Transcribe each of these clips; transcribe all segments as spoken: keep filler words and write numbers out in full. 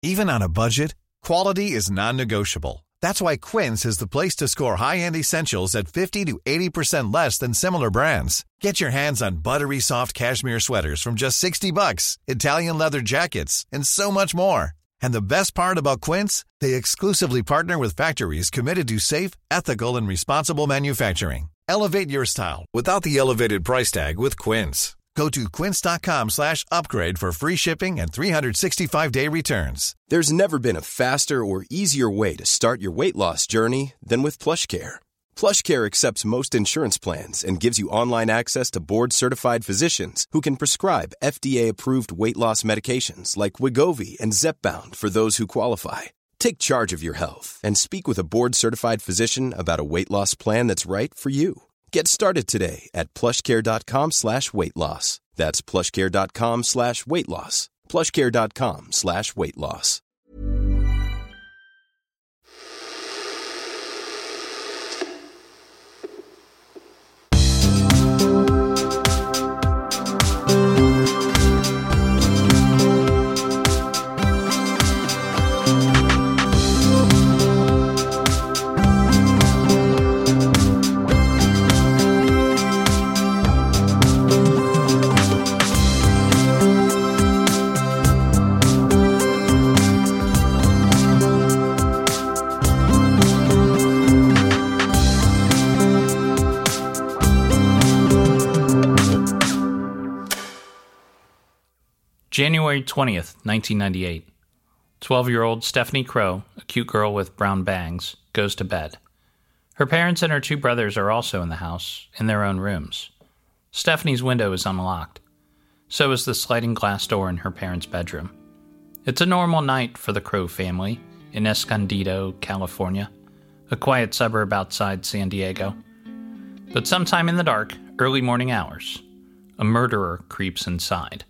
Even on a budget, quality is non-negotiable. That's why Quince is the place to score high-end essentials at fifty to eighty percent less than similar brands. Get your hands on buttery soft cashmere sweaters from just sixty bucks, Italian leather jackets, and so much more. And the best part about Quince, they exclusively partner with factories committed to safe, ethical, and responsible manufacturing. Elevate your style without the elevated price tag with Quince. Go to quince.com slash upgrade for free shipping and three sixty-five day returns. There's never been a faster or easier way to start your weight loss journey than with PlushCare. PlushCare accepts most insurance plans and gives you online access to board-certified physicians who can prescribe F D A-approved weight loss medications like Wegovy and Zepbound for those who qualify. Take charge of your health and speak with a board-certified physician about a weight loss plan that's right for you. Get started today at plushcare.com slash weight loss. That's plushcare.com slash weight loss. plushcare.com slash weight loss. January twentieth, nineteen ninety-eight. twelve-year-old Stephanie Crow, a cute girl with brown bangs, goes to bed. Her parents and her two brothers are also in the house, in their own rooms. Stephanie's window is unlocked. So is the sliding glass door in her parents' bedroom. It's a normal night for the Crow family in Escondido, California, a quiet suburb outside San Diego. But sometime in the dark, early morning hours, a murderer creeps inside.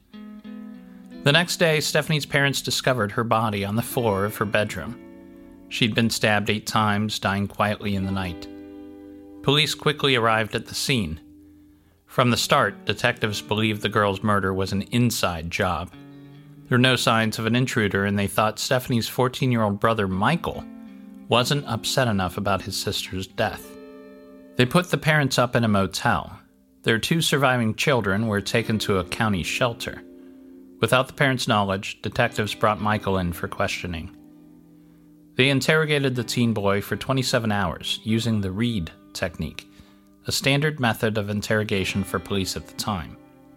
The next day, Stephanie's parents discovered her body on the floor of her bedroom. She'd been stabbed eight times, dying quietly in the night. Police quickly arrived at the scene. From the start, detectives believed the girl's murder was an inside job. There were no signs of an intruder, and they thought Stephanie's fourteen-year-old brother, Michael, wasn't upset enough about his sister's death. They put the parents up in a motel. Their two surviving children were taken to a county shelter. Without the parents' knowledge, detectives brought Michael in for questioning. They interrogated the teen boy for twenty-seven hours using the Reid technique, a standard method of interrogation for police at the time.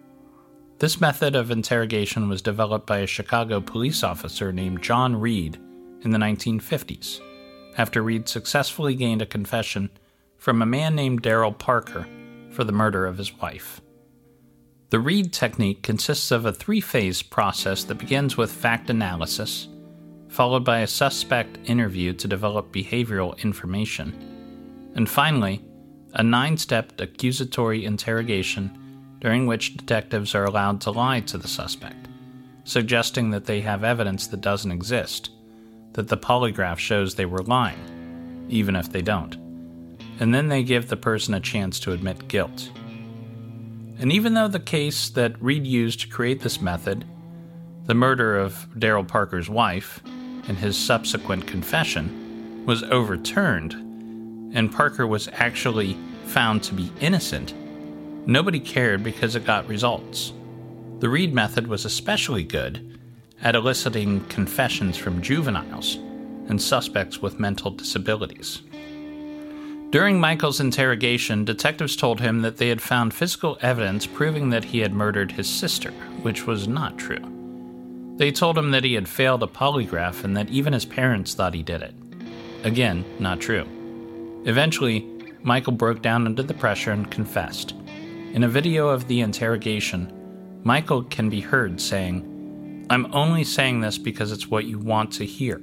This method of interrogation was developed by a Chicago police officer named John Reid in the nineteen fifties, after Reid successfully gained a confession from a man named Daryl Parker for the murder of his wife. The Reid technique consists of a three-phase process that begins with fact analysis, followed by a suspect interview to develop behavioral information, and finally, a nine-step accusatory interrogation during which detectives are allowed to lie to the suspect, suggesting that they have evidence that doesn't exist, that the polygraph shows they were lying, even if they don't, and then they give the person a chance to admit guilt. And even though the case that Reid used to create this method, the murder of Daryl Parker's wife, and his subsequent confession, was overturned, and Parker was actually found to be innocent, nobody cared because it got results. The Reid method was especially good at eliciting confessions from juveniles and suspects with mental disabilities. During Michael's interrogation, detectives told him that they had found physical evidence proving that he had murdered his sister, which was not true. They told him that he had failed a polygraph and that even his parents thought he did it. Again, not true. Eventually, Michael broke down under the pressure and confessed. In a video of the interrogation, Michael can be heard saying, "I'm only saying this because it's what you want to hear."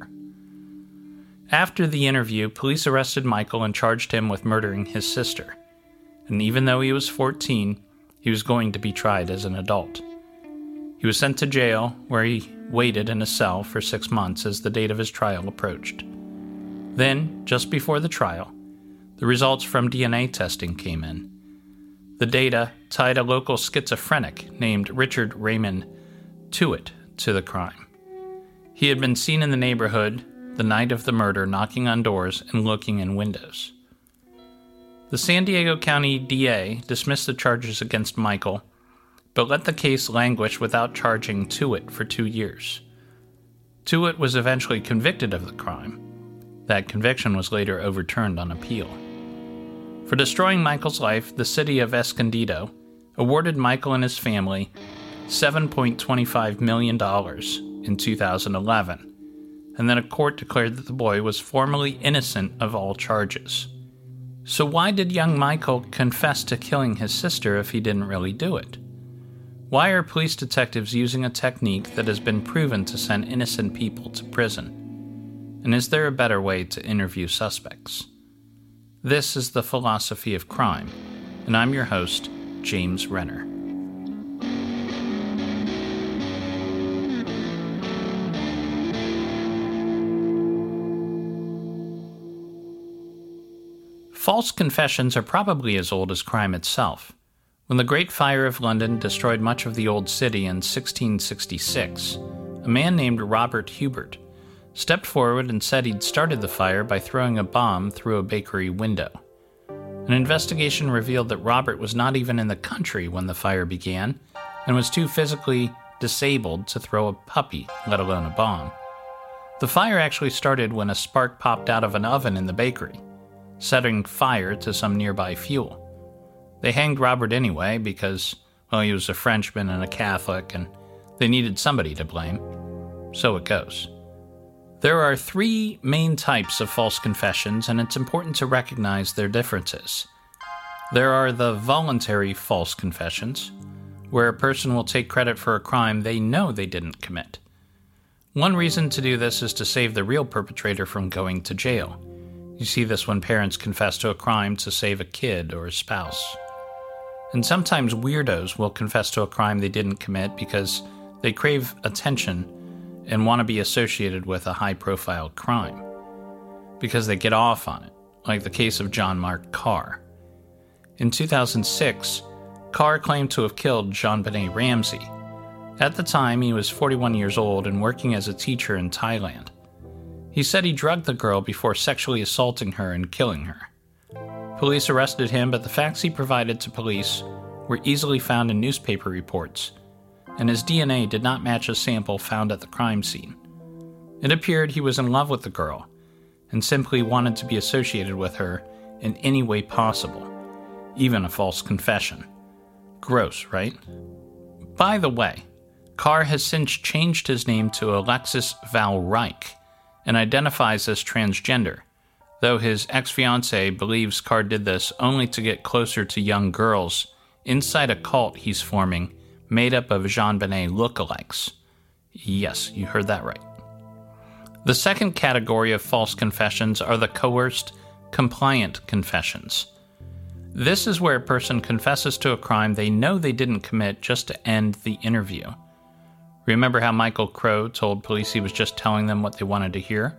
After the interview, police arrested Michael and charged him with murdering his sister. And even though he was fourteen, he was going to be tried as an adult. He was sent to jail, where he waited in a cell for six months as the date of his trial approached. Then, just before the trial, the results from D N A testing came in. The data tied a local schizophrenic named Richard Raymond Tuitt to the crime. He had been seen in the neighborhood the night of the murder, knocking on doors and looking in windows. The San Diego County D A dismissed the charges against Michael, but let the case languish without charging Tuitt for two years. Tuitt was eventually convicted of the crime. That conviction was later overturned on appeal. For destroying Michael's life, the city of Escondido awarded Michael and his family seven point two five million dollars in two thousand eleven, and then a court declared that the boy was formally innocent of all charges. So why did young Michael confess to killing his sister if he didn't really do it? Why are police detectives using a technique that has been proven to send innocent people to prison? And is there a better way to interview suspects? This is The Philosophy of Crime, and I'm your host, James Renner. False confessions are probably as old as crime itself. When the Great Fire of London destroyed much of the old city in sixteen sixty-six, a man named Robert Hubert stepped forward and said he'd started the fire by throwing a bomb through a bakery window. An investigation revealed that Robert was not even in the country when the fire began and was too physically disabled to throw a puppy, let alone a bomb. The fire actually started when a spark popped out of an oven in the bakery, setting fire to some nearby fuel. They hanged Robert anyway because, well, he was a Frenchman and a Catholic, and they needed somebody to blame. So it goes. There are three main types of false confessions, and it's important to recognize their differences. There are the voluntary false confessions, where a person will take credit for a crime they know they didn't commit. One reason to do this is to save the real perpetrator from going to jail. You see this when parents confess to a crime to save a kid or a spouse. And sometimes weirdos will confess to a crime they didn't commit because they crave attention and want to be associated with a high-profile crime, because they get off on it, like the case of John Mark Carr. In two thousand six, Carr claimed to have killed JonBenet Ramsey. At the time, he was forty-one years old and working as a teacher in Thailand. He said he drugged the girl before sexually assaulting her and killing her. Police arrested him, but the facts he provided to police were easily found in newspaper reports, and his D N A did not match a sample found at the crime scene. It appeared he was in love with the girl and simply wanted to be associated with her in any way possible, even a false confession. Gross, right? By the way, Carr has since changed his name to Alexis Val Reich and identifies as transgender, though his ex-fiancée believes Carr did this only to get closer to young girls inside a cult he's forming made up of JonBenet lookalikes. Yes, you heard that right. The second category of false confessions are the coerced, compliant confessions. This is where a person confesses to a crime they know they didn't commit just to end the interview. Remember how Michael Crow told police he was just telling them what they wanted to hear?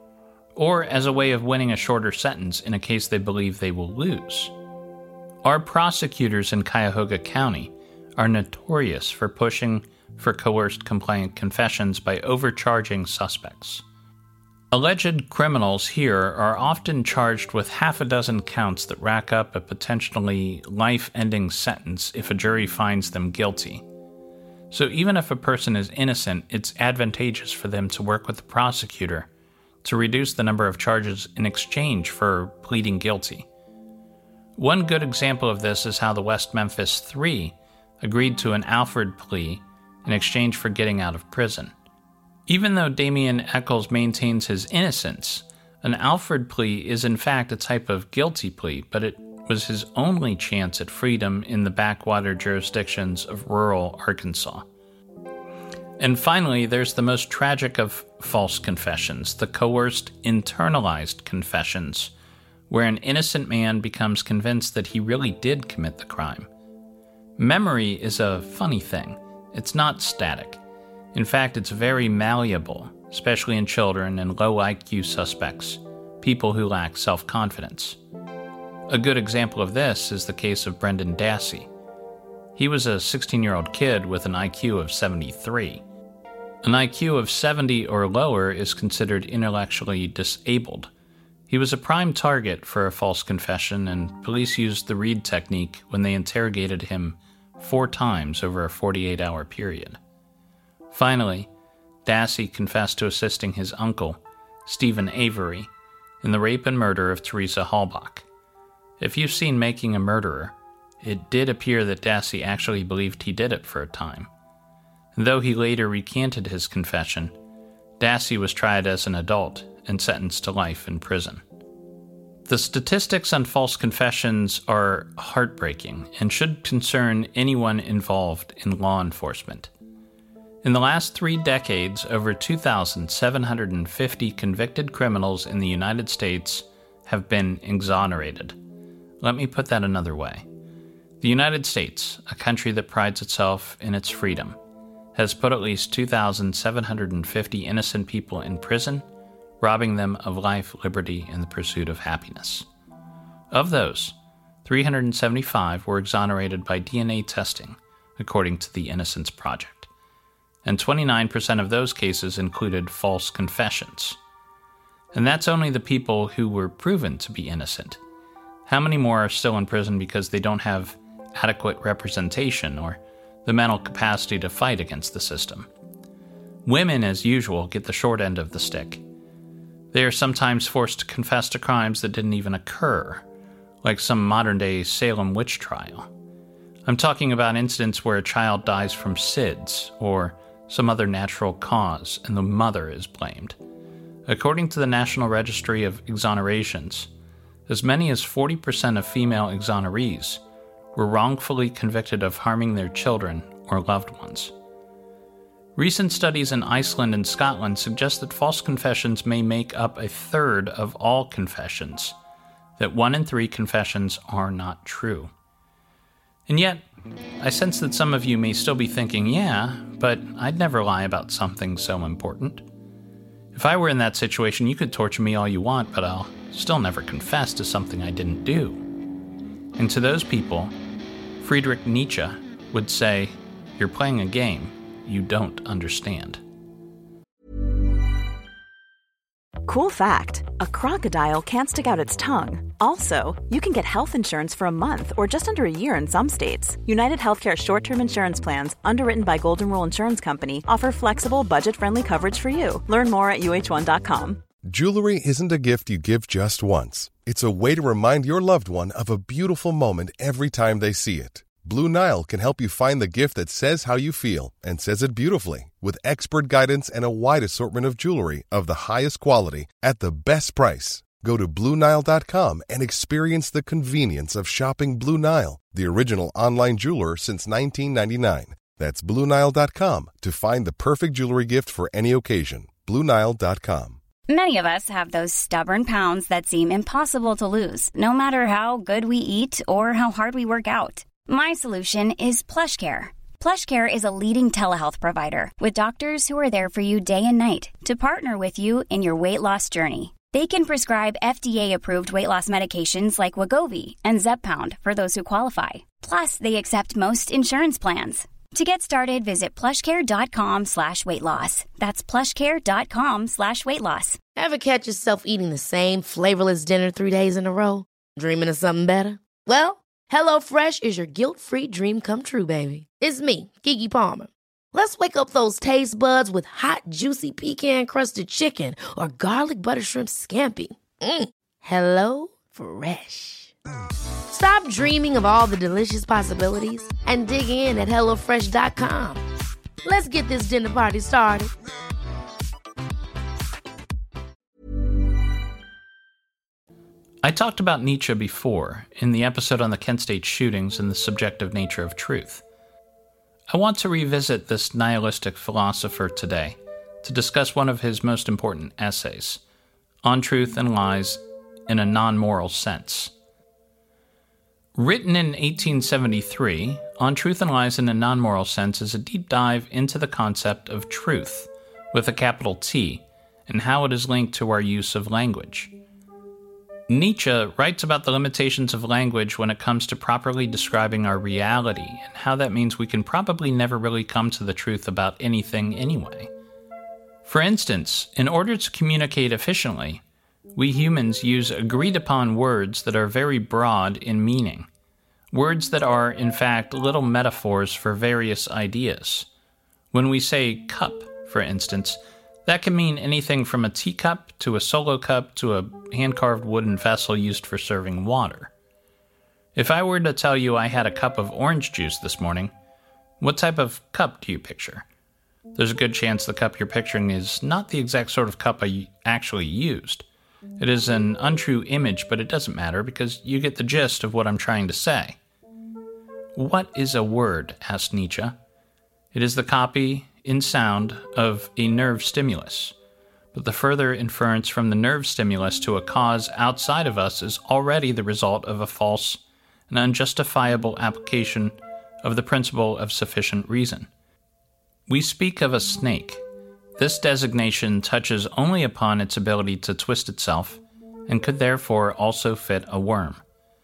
Or as a way of winning a shorter sentence in a case they believe they will lose. Our prosecutors in Cuyahoga County are notorious for pushing for coerced compliant confessions by overcharging suspects. Alleged criminals here are often charged with half a dozen counts that rack up a potentially life-ending sentence if a jury finds them guilty. So even if a person is innocent, it's advantageous for them to work with the prosecutor to reduce the number of charges in exchange for pleading guilty. One good example of this is how the West Memphis Three agreed to an Alford plea in exchange for getting out of prison. Even though Damien Echols maintains his innocence, an Alford plea is in fact a type of guilty plea, but it was his only chance at freedom in the backwater jurisdictions of rural Arkansas. And finally, there's the most tragic of false confessions, the coerced, internalized confessions, where an innocent man becomes convinced that he really did commit the crime. Memory is a funny thing. It's not static. In fact, it's very malleable, especially in children and low I Q suspects, people who lack self-confidence. A good example of this is the case of Brendan Dassey. He was a sixteen-year-old kid with an I Q of seventy-three. An I Q of seventy or lower is considered intellectually disabled. He was a prime target for a false confession, and police used the Reed technique when they interrogated him four times over a forty-eight hour period. Finally, Dassey confessed to assisting his uncle, Stephen Avery, in the rape and murder of Teresa Halbach. If you've seen Making a Murderer, it did appear that Dassey actually believed he did it for a time. And though he later recanted his confession, Dassey was tried as an adult and sentenced to life in prison. The statistics on false confessions are heartbreaking and should concern anyone involved in law enforcement. In the last three decades, over two thousand seven hundred fifty convicted criminals in the United States have been exonerated. Let me put that another way. The United States, a country that prides itself in its freedom, has put at least two thousand seven hundred fifty innocent people in prison, robbing them of life, liberty, and the pursuit of happiness. Of those, three hundred seventy-five were exonerated by D N A testing, according to the Innocence Project. And twenty-nine percent of those cases included false confessions. And that's only the people who were proven to be innocent. How many more are still in prison because they don't have adequate representation or the mental capacity to fight against the system? Women, as usual, get the short end of the stick. They are sometimes forced to confess to crimes that didn't even occur, like some modern-day Salem witch trial. I'm talking about incidents where a child dies from S I D S or some other natural cause, and the mother is blamed. According to the National Registry of Exonerations, as many as forty percent of female exonerees were wrongfully convicted of harming their children or loved ones. Recent studies in Iceland and Scotland suggest that false confessions may make up a third of all confessions, that one in three confessions are not true. And yet, I sense that some of you may still be thinking, yeah, but I'd never lie about something so important. If I were in that situation, you could torture me all you want, but I'll still never confess to something I didn't do. And to those people, Friedrich Nietzsche would say, you're playing a game you don't understand. Cool fact, a crocodile can't stick out its tongue. Also, you can get health insurance for a month or just under a year in some states. United Healthcare short-term insurance plans, underwritten by Golden Rule Insurance Company, offer flexible, budget-friendly coverage for you. Learn more at U H one dot com. Jewelry isn't a gift you give just once. It's a way to remind your loved one of a beautiful moment every time they see it. Blue Nile can help you find the gift that says how you feel and says it beautifully, with expert guidance and a wide assortment of jewelry of the highest quality at the best price. Go to Blue Nile dot com and experience the convenience of shopping Blue Nile, the original online jeweler since nineteen ninety-nine. That's Blue Nile dot com to find the perfect jewelry gift for any occasion. Blue Nile dot com. Many of us have those stubborn pounds that seem impossible to lose, no matter how good we eat or how hard we work out. My solution is PlushCare. PlushCare is a leading telehealth provider with doctors who are there for you day and night to partner with you in your weight loss journey. They can prescribe F D A-approved weight loss medications like Wegovy and Zepbound for those who qualify. Plus, they accept most insurance plans. To get started, visit plushcare.com slash weight loss. That's plushcare.com slash weight loss. Ever catch yourself eating the same flavorless dinner three days in a row? Dreaming of something better? Well, HelloFresh is your guilt-free dream come true, baby. It's me, Keke Palmer. Let's wake up those taste buds with hot, juicy pecan-crusted chicken or garlic butter shrimp scampi. Mm. Hello Fresh. Stop dreaming of all the delicious possibilities and dig in at hello fresh dot com. Let's get this dinner party started. I talked about Nietzsche before, in the episode on the Kent State shootings and the subjective nature of truth. I want to revisit this nihilistic philosopher today to discuss one of his most important essays, On Truth and Lies in a Non-Moral Sense. Written in eighteen seventy-three, On Truth and Lies in a Non-Moral Sense is a deep dive into the concept of truth, with a capital T, and how it is linked to our use of language. Nietzsche writes about the limitations of language when it comes to properly describing our reality, and how that means we can probably never really come to the truth about anything anyway. For instance, in order to communicate efficiently, we humans use agreed-upon words that are very broad in meaning, words that are, in fact, little metaphors for various ideas. When we say cup, for instance, that can mean anything from a teacup to a solo cup to a hand-carved wooden vessel used for serving water. If I were to tell you I had a cup of orange juice this morning, what type of cup do you picture? There's a good chance the cup you're picturing is not the exact sort of cup I actually used. It is an untrue image, but it doesn't matter because you get the gist of what I'm trying to say. What is a word? Asked Nietzsche. It is the copy, in sound, of a nerve stimulus. But the further inference from the nerve stimulus to a cause outside of us is already the result of a false and unjustifiable application of the principle of sufficient reason. We speak of a snake. This designation touches only upon its ability to twist itself, and could therefore also fit a worm.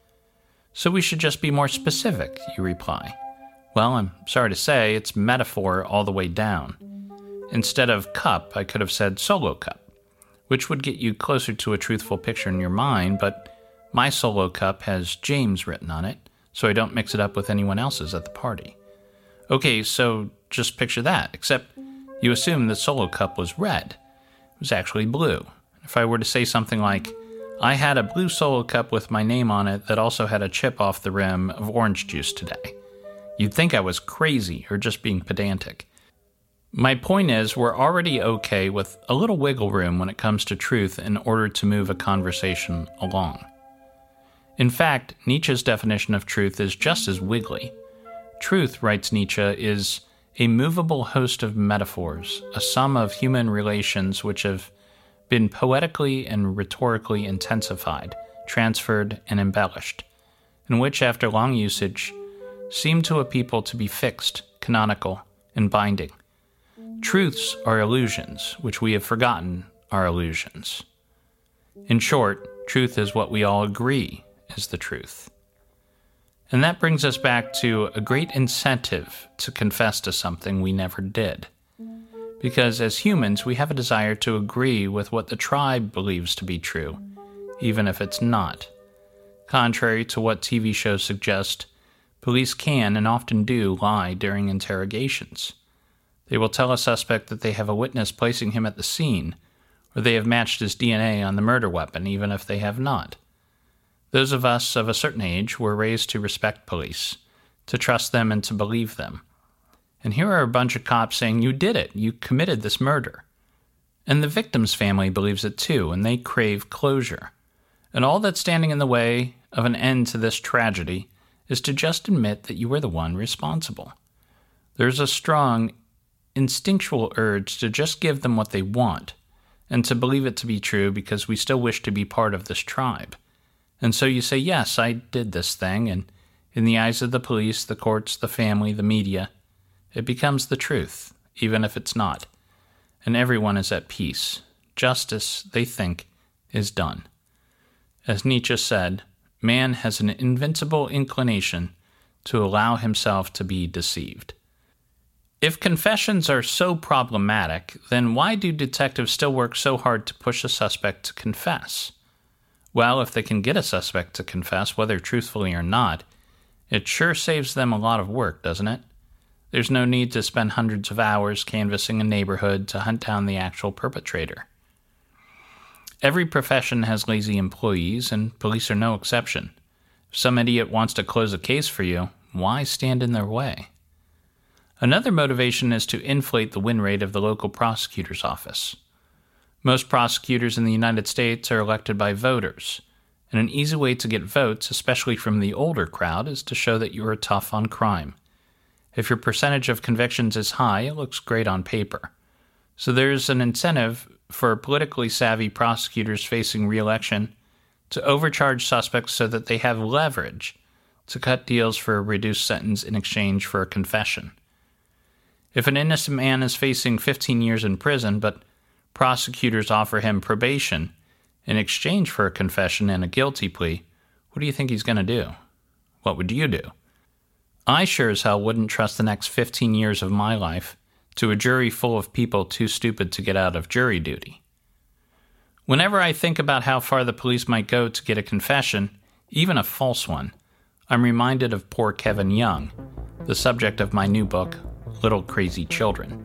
So we should just be more specific, you reply. Well, I'm sorry to say, it's metaphor all the way down. Instead of cup, I could have said solo cup, which would get you closer to a truthful picture in your mind, but my solo cup has James written on it, so I don't mix it up with anyone else's at the party. Okay, so just picture that, except you assume the solo cup was red. It was actually blue. If I were to say something like, I had a blue solo cup with my name on it that also had a chip off the rim of orange juice today, you'd think I was crazy or just being pedantic. My point is, we're already okay with a little wiggle room when it comes to truth in order to move a conversation along. In fact, Nietzsche's definition of truth is just as wiggly. Truth, writes Nietzsche, is a movable host of metaphors, a sum of human relations which have been poetically and rhetorically intensified, transferred, and embellished, and which, after long usage, seem to a people to be fixed, canonical, and binding. Truths are illusions, which we have forgotten are illusions. In short, truth is what we all agree is the truth. And that brings us back to a great incentive to confess to something we never did. Because as humans, we have a desire to agree with what the tribe believes to be true, even if it's not. Contrary to what T V shows suggest, police can and often do lie during interrogations. They will tell a suspect that they have a witness placing him at the scene, or they have matched his D N A on the murder weapon, even if they have not. Those of us of a certain age were raised to respect police, to trust them and to believe them. And here are a bunch of cops saying, you did it, you committed this murder. And the victim's family believes it too, and they crave closure. And all that's standing in the way of an end to this tragedy is to just admit that you were the one responsible. There's a strong, instinctual urge to just give them what they want, and to believe it to be true because we still wish to be part of this tribe. And so you say, yes, I did this thing, and in the eyes of the police, the courts, the family, the media, it becomes the truth, even if it's not. And everyone is at peace. Justice, they think, is done. As Nietzsche said, man has an invincible inclination to allow himself to be deceived. If confessions are so problematic, then why do detectives still work so hard to push a suspect to confess? Well, if they can get a suspect to confess, whether truthfully or not, it sure saves them a lot of work, doesn't it? There's no need to spend hundreds of hours canvassing a neighborhood to hunt down the actual perpetrator. Every profession has lazy employees, and police are no exception. If some idiot wants to close a case for you, why stand in their way? Another motivation is to inflate the win rate of the local prosecutor's office. Most prosecutors in the United States are elected by voters, and an easy way to get votes, especially from the older crowd, is to show that you are tough on crime. If your percentage of convictions is high, it looks great on paper. So there's an incentive for politically savvy prosecutors facing re-election to overcharge suspects so that they have leverage to cut deals for a reduced sentence in exchange for a confession. If an innocent man is facing fifteen years in prison, but prosecutors offer him probation in exchange for a confession and a guilty plea, what do you think he's going to do? What would you do? I sure as hell wouldn't trust the next fifteen years of my life to a jury full of people too stupid to get out of jury duty. Whenever I think about how far the police might go to get a confession, even a false one, I'm reminded of poor Kevin Young, the subject of my new book, Little Crazy Children.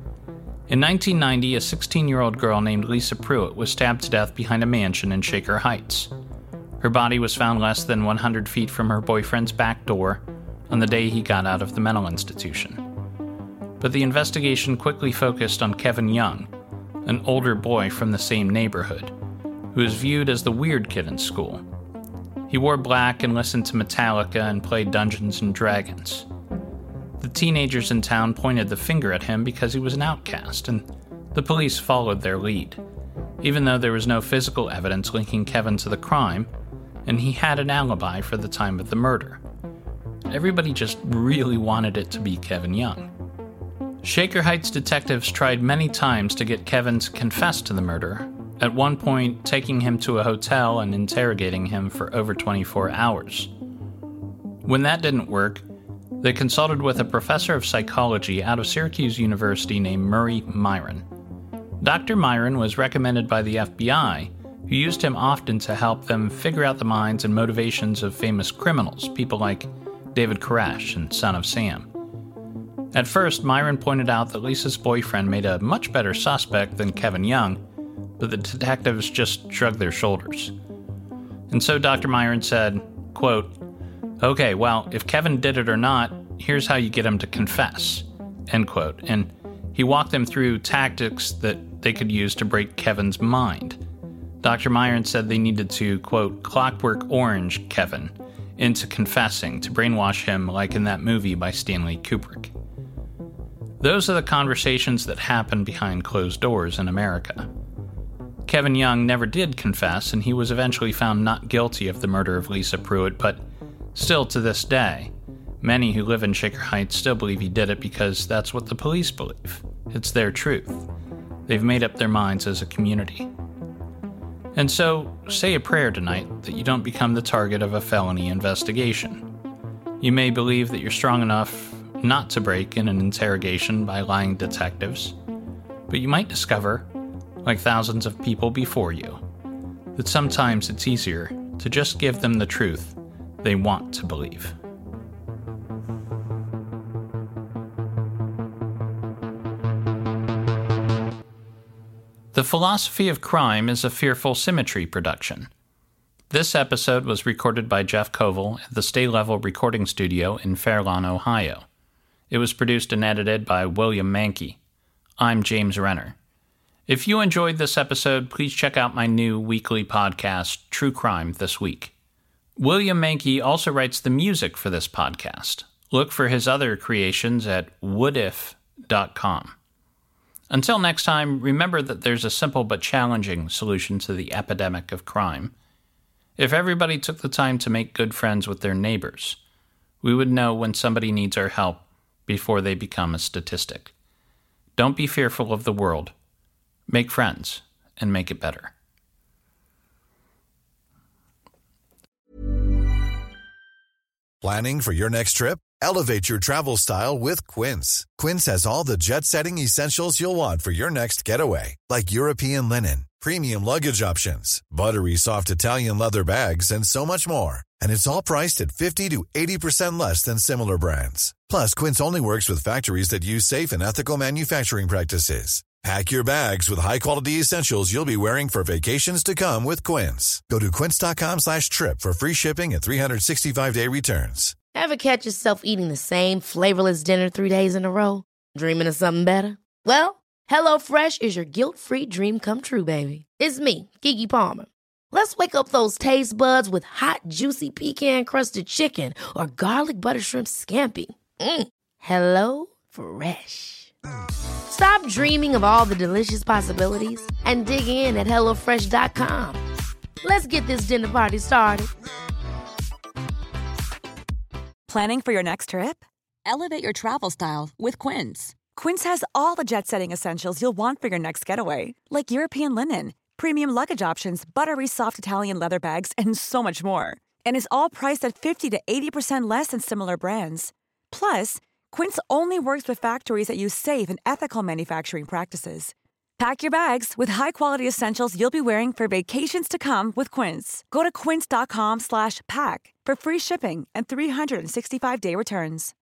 In nineteen ninety, a sixteen-year-old girl named Lisa Pruitt was stabbed to death behind a mansion in Shaker Heights. Her body was found less than one hundred feet from her boyfriend's back door on the day he got out of the mental institution. But the investigation quickly focused on Kevin Young, an older boy from the same neighborhood, who was viewed as the weird kid in school. He wore black and listened to Metallica and played Dungeons and Dragons. The teenagers in town pointed the finger at him because he was an outcast, and the police followed their lead, even though there was no physical evidence linking Kevin to the crime, and he had an alibi for the time of the murder. Everybody just really wanted it to be Kevin Young. Shaker Heights detectives tried many times to get Kevin to confess to the murder, at one point taking him to a hotel and interrogating him for over twenty-four hours. When that didn't work, they consulted with a professor of psychology out of Syracuse University named Murray Myron. Doctor Myron was recommended by the F B I, who used him often to help them figure out the minds and motivations of famous criminals, people like David Koresh and Son of Sam. At first, Myron pointed out that Lisa's boyfriend made a much better suspect than Kevin Young, but the detectives just shrugged their shoulders. And so Doctor Myron said, quote, "Okay, well, if Kevin did it or not, here's how you get him to confess," end quote. And he walked them through tactics that they could use to break Kevin's mind. Doctor Myron said they needed to, quote, "clockwork orange Kevin into confessing to brainwash him like in that movie by Stanley Kubrick." Those are the conversations that happen behind closed doors in America. Kevin Young never did confess, and he was eventually found not guilty of the murder of Lisa Pruitt, but still to this day, many who live in Shaker Heights still believe he did it because that's what the police believe. It's their truth. They've made up their minds as a community. And so, say a prayer tonight that you don't become the target of a felony investigation. You may believe that you're strong enough not to break in an interrogation by lying detectives, but you might discover, like thousands of people before you, that sometimes it's easier to just give them the truth they want to believe. The Philosophy of Crime is a Fearful Symmetry production. This episode was recorded by Jeff Koval at the Stay Level Recording Studio in Fairlawn, Ohio. It was produced and edited by William Mankey. I'm James Renner. If you enjoyed this episode, please check out my new weekly podcast, True Crime This Week. William Mankey also writes the music for this podcast. Look for his other creations at woodif dot com. Until next time, remember that there's a simple but challenging solution to the epidemic of crime. If everybody took the time to make good friends with their neighbors, we would know when somebody needs our help before they become a statistic. Don't be fearful of the world. Make friends and make it better. Planning for your next trip? Elevate your travel style with Quince. Quince has all the jet-setting essentials you'll want for your next getaway, like European linen, premium luggage options, buttery soft Italian leather bags, and so much more. And it's all priced at fifty to eighty percent less than similar brands. Plus, Quince only works with factories that use safe and ethical manufacturing practices. Pack your bags with high-quality essentials you'll be wearing for vacations to come with Quince. Go to quince.com slash trip for free shipping and three sixty-five day returns. Ever catch yourself eating the same flavorless dinner three days in a row? Dreaming of something better? Well, HelloFresh is your guilt-free dream come true, baby. It's me, Keke Palmer. Let's wake up those taste buds with hot, juicy pecan-crusted chicken or garlic butter shrimp scampi. Mm. Hello Fresh. Stop dreaming of all the delicious possibilities and dig in at hello fresh dot com. Let's get this dinner party started. Planning for your next trip? Elevate your travel style with Quince. Quince has all the jet-setting essentials you'll want for your next getaway, like European linen, premium luggage options, buttery soft Italian leather bags, and so much more. And is all priced at fifty to eighty percent less than similar brands. Plus, Quince only works with factories that use safe and ethical manufacturing practices. Pack your bags with high-quality essentials you'll be wearing for vacations to come with Quince. Go to quince.com slash pack for free shipping and three sixty-five day returns.